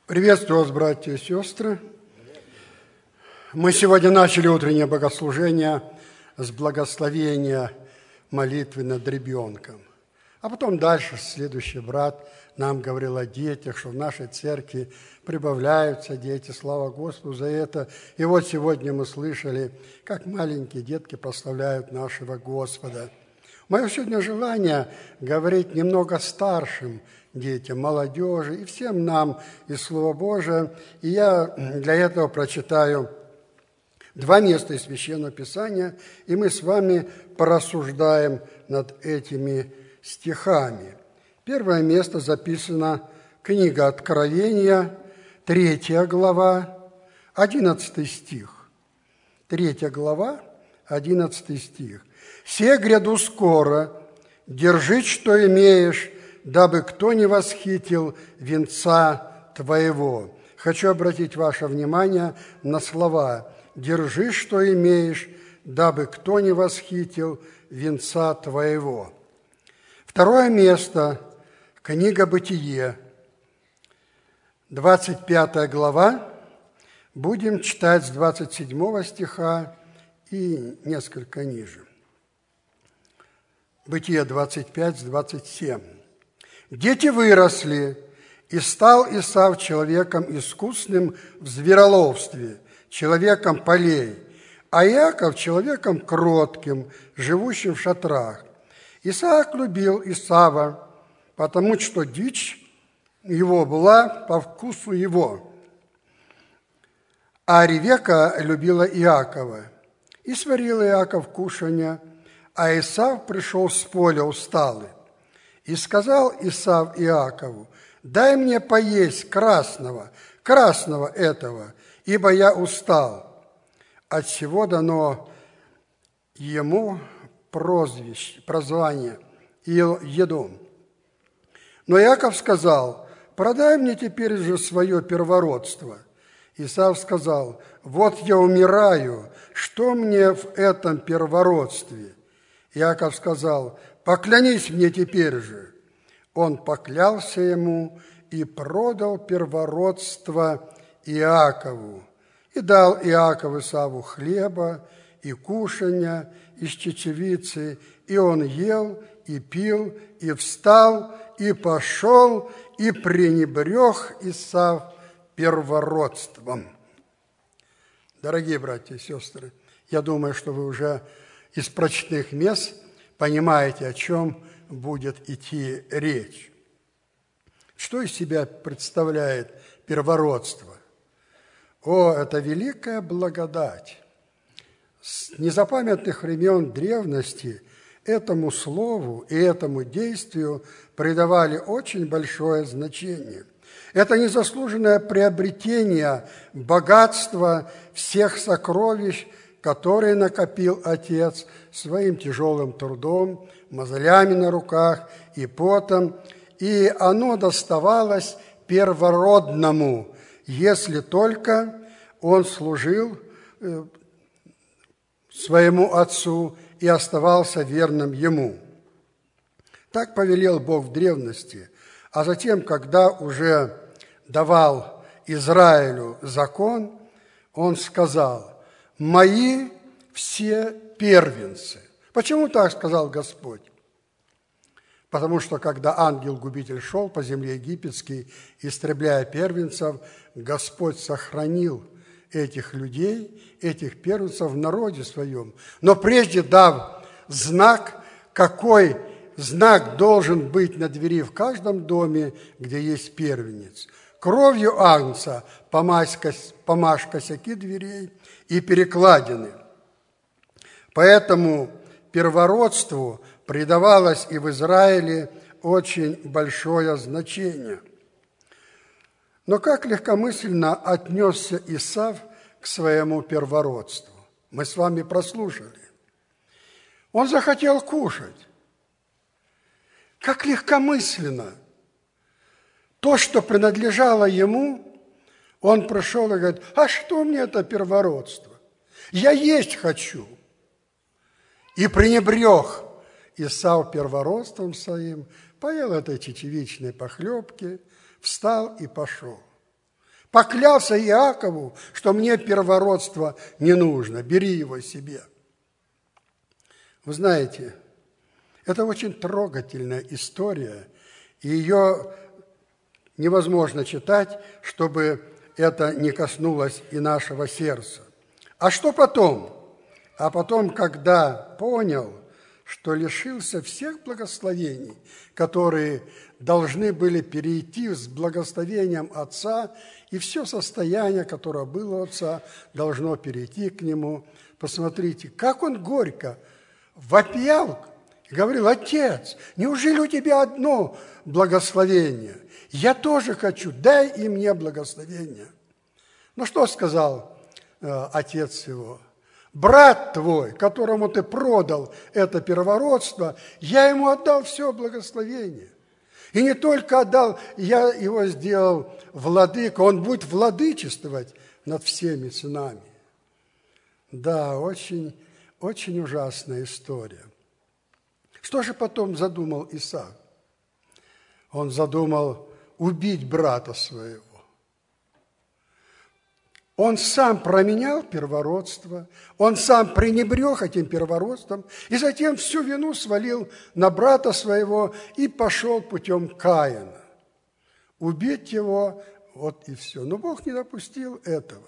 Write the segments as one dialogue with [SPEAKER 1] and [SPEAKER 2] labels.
[SPEAKER 1] Приветствую вас, братья и сестры. Мы сегодня начали утреннее богослужение с благословения молитвы над ребенком. А потом дальше следующий брат нам говорил о детях, что в нашей церкви прибавляются дети, слава Господу за это. И вот сегодня мы слышали, как маленькие детки прославляют нашего Господа. Мое сегодня желание говорить немного старшим детям, молодежи и всем нам из Слова Божия. И я для этого прочитаю два места из Священного Писания, и мы с вами порассуждаем над этими стихами. Первое место записано книга Откровения, 3 глава, 11 стих. 3 глава, 11 стих. «Се гряду скоро, держи, что имеешь, дабы кто не восхитил венца твоего». Хочу обратить ваше внимание на слова «держи, что имеешь, дабы кто не восхитил венца твоего». Второе место – книга Бытие, 25 глава. Будем читать с 27 стиха и несколько ниже. Бытие 25 с 27. «Дети выросли, и стал Исав человеком искусным в звероловстве, человеком полей, а Иаков человеком кротким, живущим в шатрах. Исаак любил Исава, потому что дичь его была по вкусу его, а Ревека любила Иакова. И сварил Иаков кушанье, а Исав пришел с поля усталый. И сказал Исав Иакову: дай мне поесть красного этого, ибо я устал. Отсего дано ему прозвание Едом. Но Иаков сказал: продай мне теперь же свое первородство. Исав сказал: вот я умираю, что мне в этом первородстве? Иаков сказал: поклянись мне теперь же. Он поклялся ему и продал первородство Иакову. И дал Иаков Исаву хлеба и кушанья из чечевицы, и он ел и пил, и встал, и пошел, и пренебрег Исав первородством». Дорогие братья и сестры, я думаю, что вы уже из прочитанных мест понимаете, о чем будет идти речь. Что из себя представляет первородство? О, это великая благодать! С незапамятных времен древности этому слову и этому действию придавали очень большое значение. Это незаслуженное приобретение богатства всех сокровищ, которые накопил Отец своим тяжелым трудом, мозолями на руках и потом, и оно доставалось первородному, если только он служил своему отцу и оставался верным ему. Так повелел Бог в древности, а затем, когда уже давал Израилю закон, он сказал: «Мои все первенцы». Почему так сказал Господь? Потому что, когда ангел-губитель шел по земле египетской, истребляя первенцев, Господь сохранил этих людей, этих первенцев в народе своем. Но прежде дав знак, какой знак должен быть на двери в каждом доме, где есть первенец. Кровью агнца помажь косяки дверей и перекладины. Поэтому первородству придавалось и в Израиле очень большое значение. Но как легкомысленно отнесся Исав к своему первородству? Мы с вами прослушали. Он захотел кушать. Как легкомысленно. То, что принадлежало ему, он пришел и говорит: а что мне это первородство? Я есть хочу. И пренебрег Исав первородством своим, поел этой чечевичной похлебки, встал и пошел. Поклялся Иакову, что мне первородство не нужно, бери его себе. Вы знаете, это очень трогательная история, и ее невозможно читать, чтобы это не коснулось и нашего сердца. А что потом? А потом, когда понял, что лишился всех благословений, которые должны были перейти с благословением Отца, и все состояние, которое было у Отца, должно перейти к Нему. Посмотрите, как он горько вопиял и говорил: «Отец, неужели у тебя одно благословение? Я тоже хочу, дай и мне благословение». Ну что сказал отец его? «Брат твой, которому ты продал это первородство, я ему отдал все благословение. И не только отдал, я его сделал владыкой, он будет владычествовать над всеми сынами». Да, очень, очень ужасная история. Что же потом задумал Исав? Он задумал убить брата своего. Он сам променял первородство, он сам пренебрег этим первородством, и затем всю вину свалил на брата своего и пошел путем Каина. Убить его, вот и все. Но Бог не допустил этого.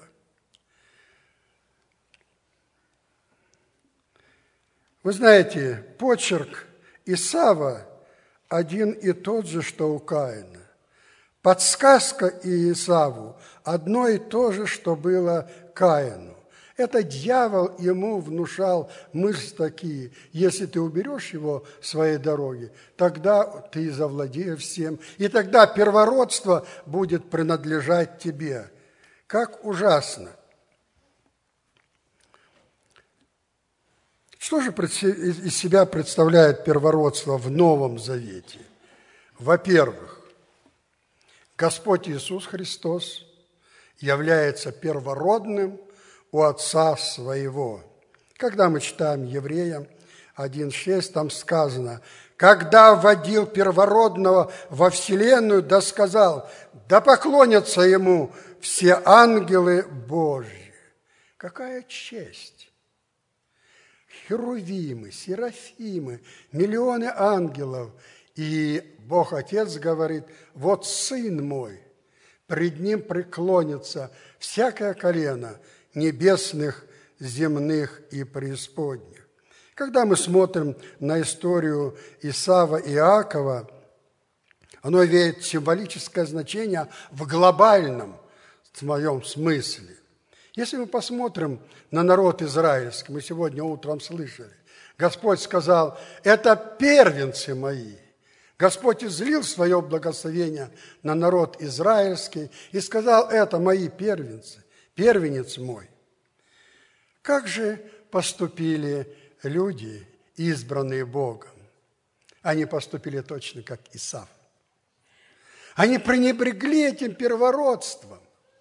[SPEAKER 1] Вы знаете, почерк Исава один и тот же, что у Каина. Подсказка Исаву одно и то же, что было Каину. Это дьявол ему внушал мысли такие: если ты уберешь его с своей дороги, тогда ты завладеешь всем, и тогда первородство будет принадлежать тебе. Как ужасно! Что же из себя представляет первородство в Новом Завете? Во-первых, Господь Иисус Христос является первородным у Отца Своего. Когда мы читаем Евреям 1:6, там сказано: «Когда вводил первородного во вселенную, да сказал, да поклонятся Ему все ангелы Божьи». Какая честь! Херувимы, серафимы, миллионы ангелов. И Бог Отец говорит: «Вот Сын мой, пред Ним преклонится всякое колено небесных, земных и преисподних». Когда мы смотрим на историю Исава и Иакова, оно имеет символическое значение в глобальном своем смысле. Если мы посмотрим на народ израильский, мы сегодня утром слышали, Господь сказал: «Это первенцы мои». Господь излил свое благословение на народ израильский и сказал: «Это мои первенцы, первенец мой». Как же поступили люди, избранные Богом? Они поступили точно как Исав. Они пренебрегли этим первородством.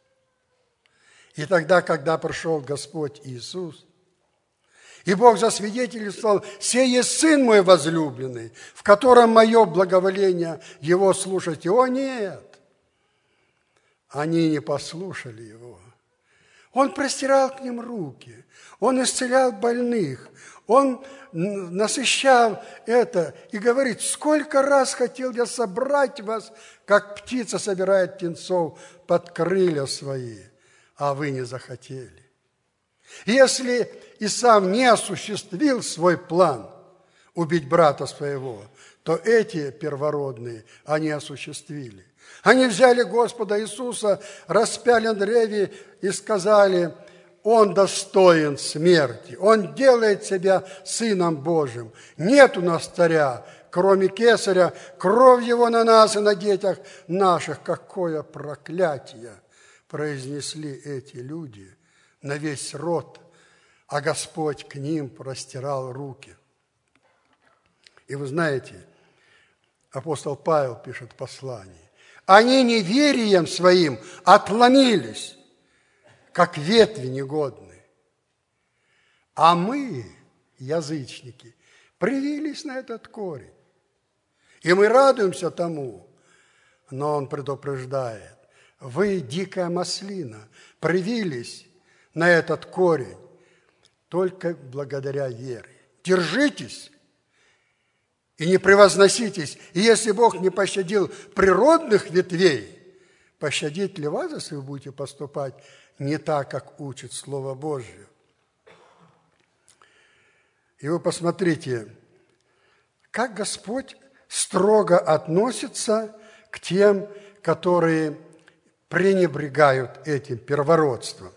[SPEAKER 1] И тогда, когда пришел Господь Иисус, и Бог засвидетельствовал: «Сей есть Сын мой возлюбленный, в котором мое благоволение Его слушайте». О, нет! Они не послушали Его. Он простирал к ним руки, Он исцелял больных, Он насыщал это и говорит: «Сколько раз хотел я собрать вас, как птица собирает птенцов под крылья свои, а вы не захотели». Если Исав не осуществил свой план убить брата своего, то эти первородные они осуществили. Они взяли Господа Иисуса, распяли на древе и сказали: «Он достоин смерти, Он делает себя Сыном Божьим. Нет у нас царя, кроме Кесаря, кровь Его на нас и на детях наших». Какое проклятие произнесли эти люди на весь род, а Господь к ним простирал руки. И вы знаете, апостол Павел пишет в послании: «Они неверием своим отломились, как ветви негодные, а мы, язычники, привились на этот корень, и мы радуемся тому». Но он предупреждает: Вы, дикая маслина, привились на этот корень только благодаря вере. Держитесь и не превозноситесь. И если Бог не пощадил природных ветвей, пощадит ли вас, если вы будете поступать не так, как учит Слово Божье? И вы посмотрите, как Господь строго относится к тем, которые пренебрегают этим первородством.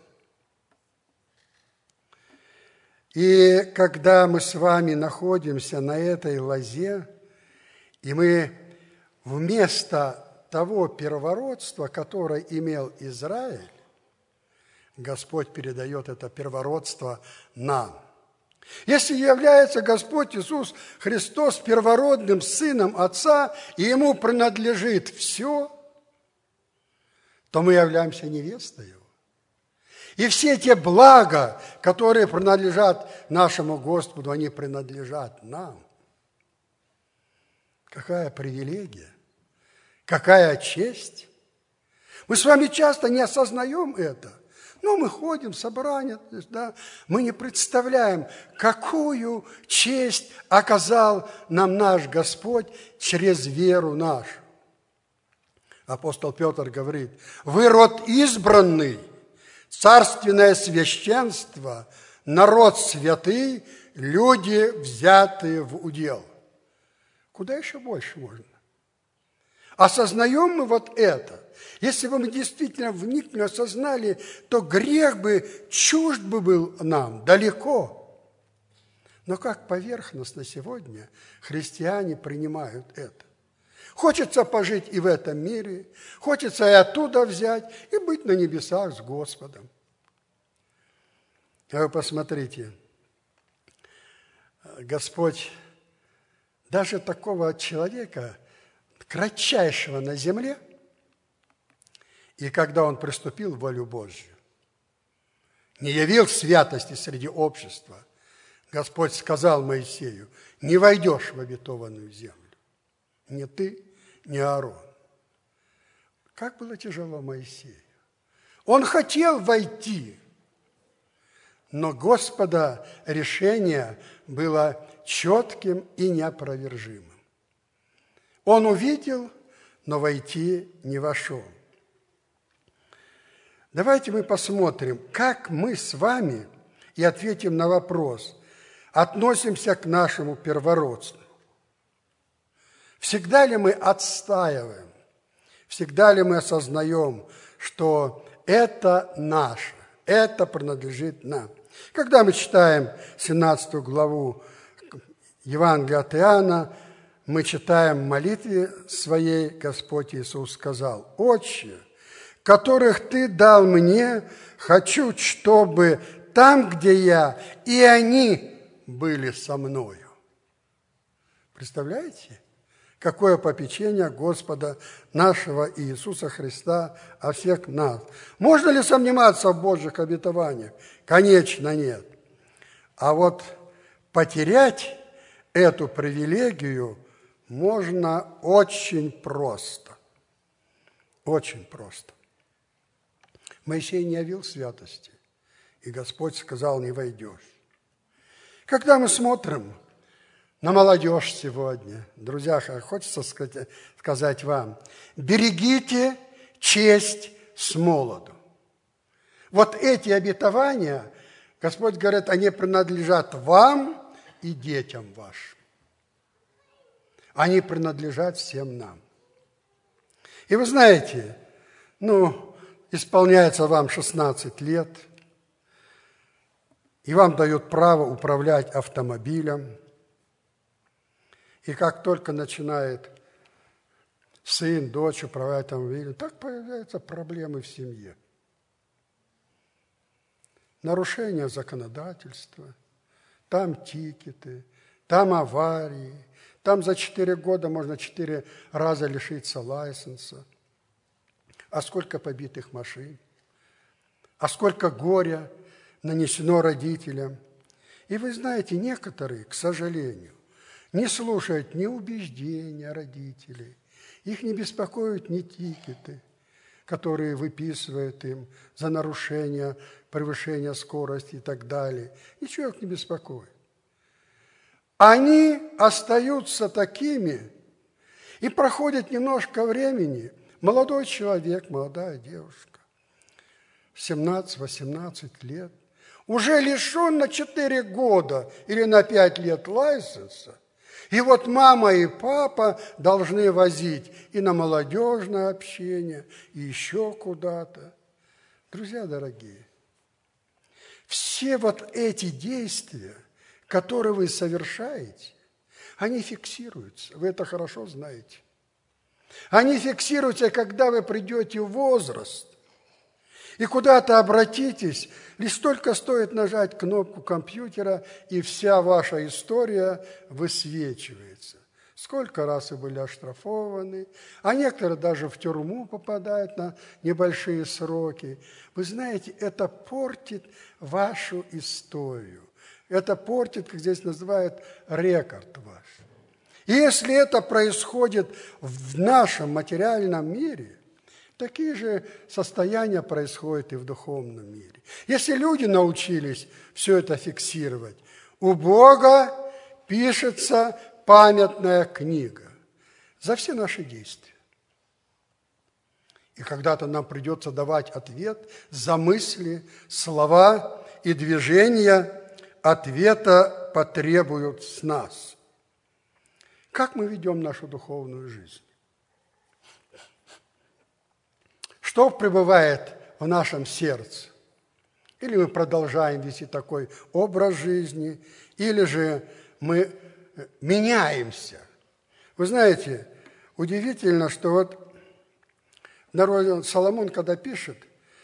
[SPEAKER 1] И когда мы с вами находимся на этой лозе, и мы вместо того первородства, которое имел Израиль, Господь передает это первородство нам. Если является Господь Иисус Христос первородным Сыном Отца, и Ему принадлежит все, то мы являемся невестой Его. И все те блага, которые принадлежат нашему Господу, они принадлежат нам. Какая привилегия, какая честь. Мы с вами часто не осознаем это. Но мы ходим, собрания, да, мы не представляем, какую честь оказал нам наш Господь через веру нашу. Апостол Петр говорит: вы род избранный, царственное священство, народ святый, люди, взятые в удел. Куда еще больше можно? Осознаем мы вот это? Если бы мы действительно вникли, осознали, то грех бы чужд бы был нам далеко. Но как поверхностно сегодня христиане принимают это? Хочется пожить и в этом мире, хочется и оттуда взять, и быть на небесах с Господом. А вы посмотрите, Господь даже такого человека, кратчайшего на земле, и когда он приступил в волю Божью, не явил святости среди общества, Господь сказал Моисею: не войдешь в обетованную землю. Ни ты, ни Аарон. Как было тяжело Моисею. Он хотел войти, но Господа решение было четким и неопровержимым. Он увидел, но войти не вошел. Давайте мы посмотрим, как мы с вами, и ответим на вопрос, относимся к нашему первородству. Всегда ли мы отстаиваем, всегда ли мы осознаем, что это наше, это принадлежит нам? Когда мы читаем 17 главу Евангелия от Иоанна, мы читаем в молитве своей, Господь Иисус сказал: «Отче, которых Ты дал мне, хочу, чтобы там, где я, и они были со мною». Представляете, какое попечение Господа нашего Иисуса Христа о всех нас? Можно ли сомневаться в Божьих обетованиях? Конечно, нет. А вот потерять эту привилегию можно очень просто. Очень просто. Моисей не явил святости, и Господь сказал: не войдешь. Когда мы смотрим на молодежь сегодня, друзья, хочется сказать вам: берегите честь с молоду. Вот эти обетования, Господь говорит, они принадлежат вам и детям вашим. Они принадлежат всем нам. И вы знаете, исполняется вам 16 лет, и вам дают право управлять автомобилем. И как только начинает сын, дочь управлять автомобилем, так появляются проблемы в семье. Нарушение законодательства, там тикеты, там аварии, там за 4 года можно 4 раза лишиться лайсенса. А сколько побитых машин, а сколько горя нанесено родителям. И вы знаете, некоторые, к сожалению, не слушают ни убеждения родителей, их не беспокоят ни тикеты. которые выписывают им за нарушение, превышение скорости и так далее. Ничего их не беспокоит. Они остаются такими, и проходит немножко времени, молодой человек, молодая девушка, 17-18 лет, уже лишен на 4 года или на 5 лет лайсенса, и вот мама и папа должны возить и на молодежное общение, и еще куда-то. Друзья дорогие, все вот эти действия, которые вы совершаете, они фиксируются, вы это хорошо знаете. Они фиксируются, когда вы придете в возраст и куда-то обратитесь, лишь только стоит нажать кнопку компьютера, и вся ваша история высвечивается. Сколько раз вы были оштрафованы, а некоторые даже в тюрьму попадают на небольшие сроки. Вы знаете, это портит вашу историю. Это портит, как здесь называют, рекорд ваш. И если это происходит в нашем материальном мире, такие же состояния происходят и в духовном мире. Если люди научились все это фиксировать, у Бога пишется памятная книга за все наши действия. И когда-то нам придется давать ответ за мысли, слова и движения, ответа потребуют с нас. Как мы ведем нашу духовную жизнь? Что пребывает в нашем сердце? Или мы продолжаем вести такой образ жизни, или же мы меняемся. Вы знаете, удивительно, что вот народ Соломон, когда пишет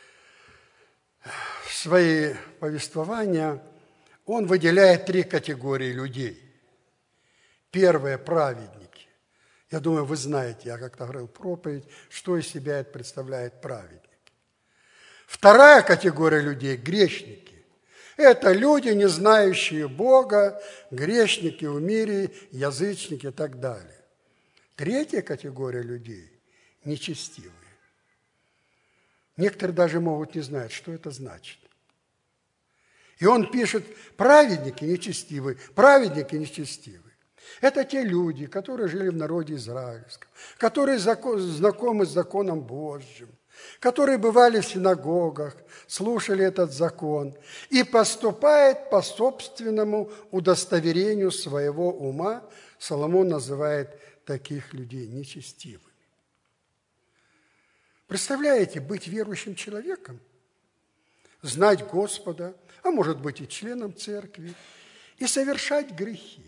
[SPEAKER 1] свои повествования, он выделяет 3 категории людей. Первое – праведники. Я думаю, вы знаете, я как-то говорил проповедь, что из себя это представляет праведники. Вторая категория людей – грешники. Это люди, не знающие Бога, грешники в мире, язычники и так далее. Третья категория людей – нечестивые. Некоторые даже могут не знать, что это значит. И он пишет: праведники нечестивые, праведники нечестивые. Это те люди, которые жили в народе израильском, которые знакомы с законом Божьим, которые бывали в синагогах, слушали этот закон и поступают по собственному удостоверению своего ума. Соломон называет таких людей нечестивыми. Представляете, быть верующим человеком, знать Господа, а может быть и членом церкви, и совершать грехи.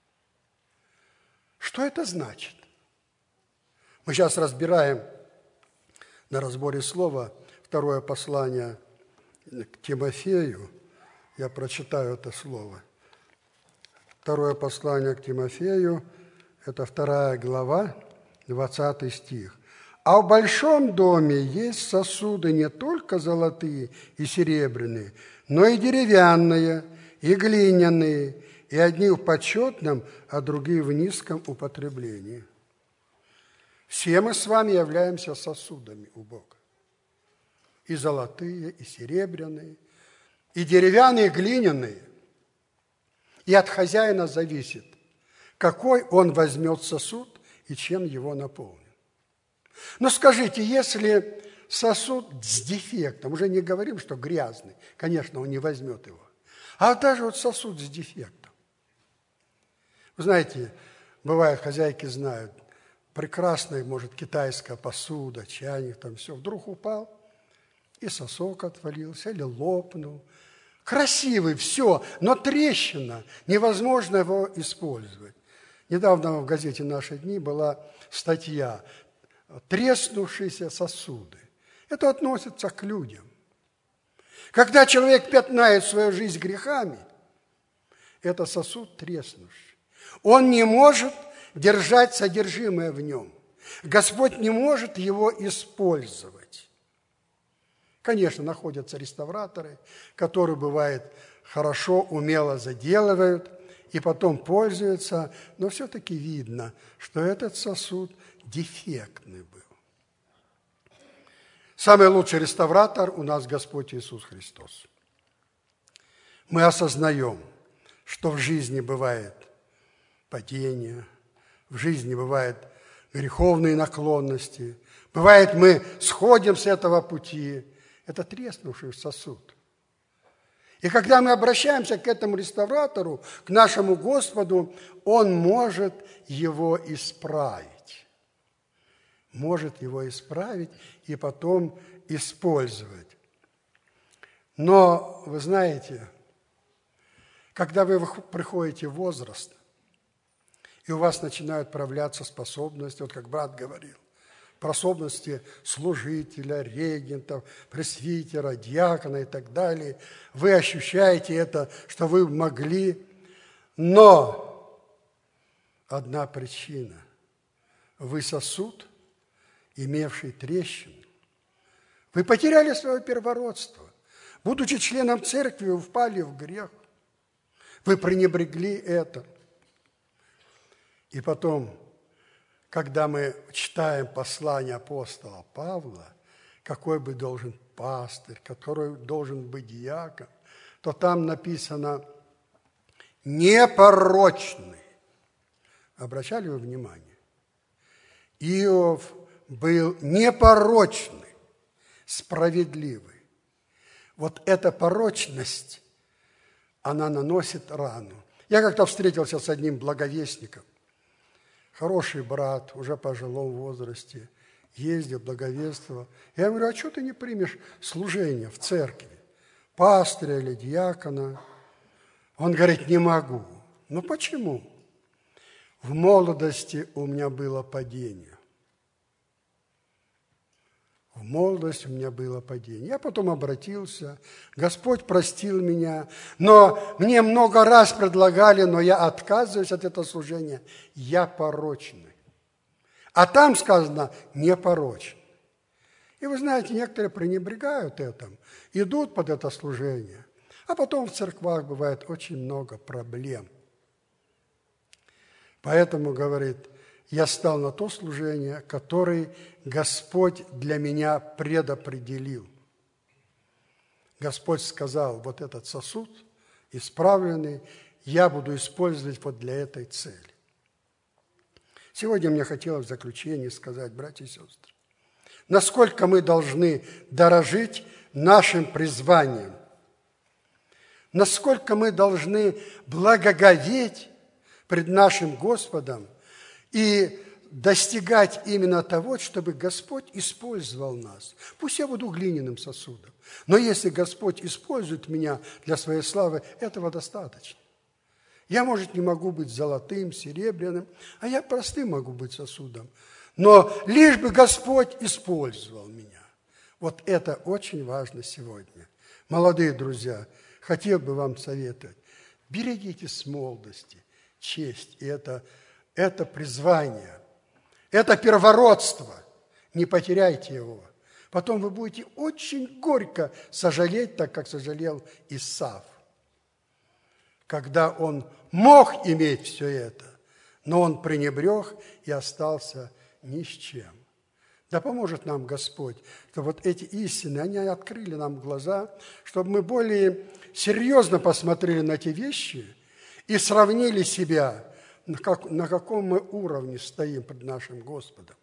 [SPEAKER 1] Что это значит? Мы сейчас разбираем на разборе слова 2 послание к Тимофею. Я прочитаю это слово. 2 послание к Тимофею, это 2 глава, 20 стих. «А в большом доме есть сосуды не только золотые и серебряные, но и деревянные, и глиняные, и одни в почетном, а другие в низком употреблении». Все мы с вами являемся сосудами у Бога. И золотые, и серебряные, и деревянные, и глиняные. И от хозяина зависит, какой он возьмет сосуд и чем его наполнит. Но скажите, если сосуд с дефектом, уже не говорим, что грязный, конечно, он не возьмет его, а даже вот сосуд с дефектом. Вы знаете, бывает, хозяйки знают, прекрасная, может, китайская посуда, чайник, там все, вдруг упал, и сосок отвалился, или лопнул. Красивый, все, но трещина, невозможно его использовать. Недавно в газете «Наши дни» была статья «Треснувшиеся сосуды». Это относится к людям. Когда человек пятнает свою жизнь грехами, это сосуд треснувший. Он не может держать содержимое в нем. Господь не может его использовать. Конечно, находятся реставраторы, которые, бывает, хорошо, умело заделывают и потом пользуются, но все-таки видно, что этот сосуд дефектный был. Самый лучший реставратор у нас Господь Иисус Христос. Мы осознаем, что в жизни бывает падение, в жизни бывают греховные наклонности, бывает, мы сходим с этого пути. Это треснувший сосуд. И когда мы обращаемся к этому реставратору, к нашему Господу, Он может его исправить. Может его исправить и потом использовать. Но, вы знаете, когда вы приходите в возраст, и у вас начинают проявляться способности, вот как брат говорил, способности служителя, регента, пресвитера, диакона и так далее, вы ощущаете это, что вы могли, но одна причина – вы сосуд, имевший трещину. Вы потеряли свое первородство. Будучи членом церкви, вы впали в грех. Вы пренебрегли это. И потом, когда мы читаем послание апостола Павла, какой бы должен пастырь, какой должен быть диакон, то там написано «непорочный». Обращали вы внимание? Иов был непорочный, справедливый. Вот эта порочность, она наносит рану. Я как-то встретился с одним благовестником. Хороший брат, уже в пожилом возрасте, ездил, благовествовал. Я говорю, а что ты не примешь служение в церкви? Пастыря или диакона? Он говорит, не могу. Ну почему? В молодости у меня было падение. В молодости у меня было падение. Я потом обратился, Господь простил меня, но мне много раз предлагали, но я отказываюсь от этого служения. Я порочный. А там сказано непорочный. И вы знаете, некоторые пренебрегают этим, идут под это служение, а потом в церквах бывает очень много проблем. Поэтому, говорит, я стал на то служение, которое Господь для меня предопределил. Господь сказал, вот этот сосуд, исправленный, я буду использовать вот для этой цели. Сегодня мне хотелось в заключение сказать, братья и сестры, насколько мы должны дорожить нашим призванием, насколько мы должны благоговеть пред нашим Господом, и достигать именно того, чтобы Господь использовал нас. Пусть я буду глиняным сосудом, но если Господь использует меня для своей славы, этого достаточно. Я, может, не могу быть золотым, серебряным, а я простым могу быть сосудом. Но лишь бы Господь использовал меня. Вот это очень важно сегодня. Молодые друзья, хотел бы вам советовать, берегите с молодости честь и это призвание, это первородство. Не потеряйте его. Потом вы будете очень горько сожалеть, так как сожалел Исав, когда он мог иметь все это, но он пренебрег и остался ни с чем. Да поможет нам Господь, что вот эти истины, они открыли нам глаза, чтобы мы более серьезно посмотрели на те вещи и сравнили себя, на каком мы уровне стоим пред нашим Господом.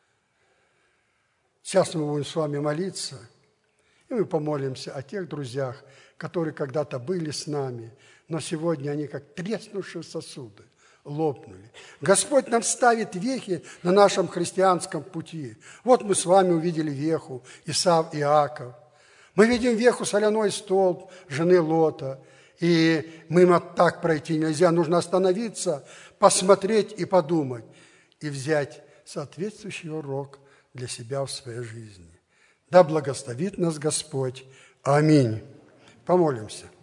[SPEAKER 1] Сейчас мы будем с вами молиться, и мы помолимся о тех друзьях, которые когда-то были с нами, но сегодня они как треснувшие сосуды, лопнули. Господь нам ставит вехи на нашем христианском пути. Вот мы с вами увидели веху Исав и Иаков. Мы видим веху соляной столб жены Лота. И мимо так пройти нельзя. Нужно остановиться, посмотреть и подумать. И взять соответствующий урок для себя в своей жизни. Да благословит нас Господь. Аминь. Помолимся.